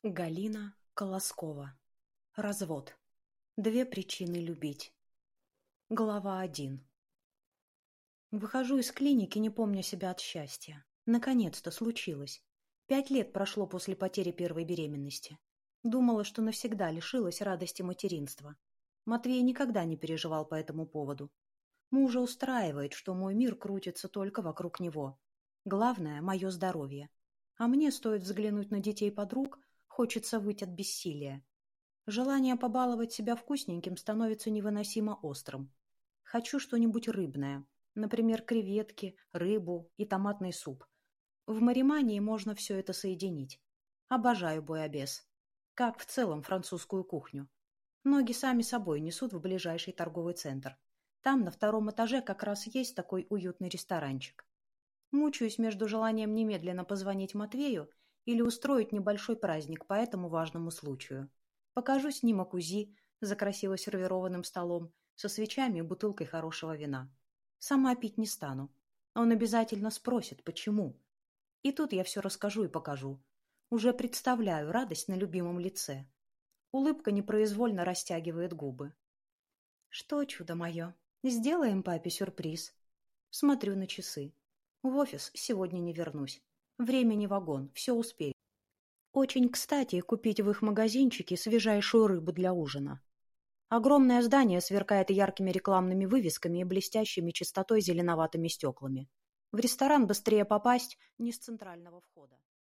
Галина Колоскова. Развод. Две причины любить. Глава 1. Выхожу из клиники, не помня себя от счастья. Наконец-то случилось. 5 лет прошло после потери первой беременности. Думала, что навсегда лишилась радости материнства. Матвей никогда не переживал по этому поводу. Мужа устраивает, что мой мир крутится только вокруг него. Главное – мое здоровье. А мне стоит взглянуть на детей подруг, хочется выть от бессилия. Желание побаловать себя вкусненьким становится невыносимо острым. Хочу что-нибудь рыбное, например, креветки, рыбу и томатный суп. В Маримании можно все это соединить. Обожаю буябес. Как в целом французскую кухню. Ноги сами собой несут в ближайший торговый центр. Там на 2-м этаже как раз есть такой уютный ресторанчик. Мучаюсь между желанием немедленно позвонить Матвею или устроить небольшой праздник по этому важному случаю. Покажу снимок УЗИ за красиво сервированным столом со свечами и бутылкой хорошего вина. Сама пить не стану. Он обязательно спросит, почему. И тут я все расскажу и покажу. Уже представляю радость на любимом лице. Улыбка непроизвольно растягивает губы. Что, чудо мое, сделаем папе сюрприз? Смотрю на часы. В офис сегодня не вернусь. Времени вагон, все успею. Очень кстати купить в их магазинчике свежайшую рыбу для ужина. Огромное здание сверкает яркими рекламными вывесками и блестящими чистотой зеленоватыми стеклами. В ресторан быстрее попасть не с центрального входа.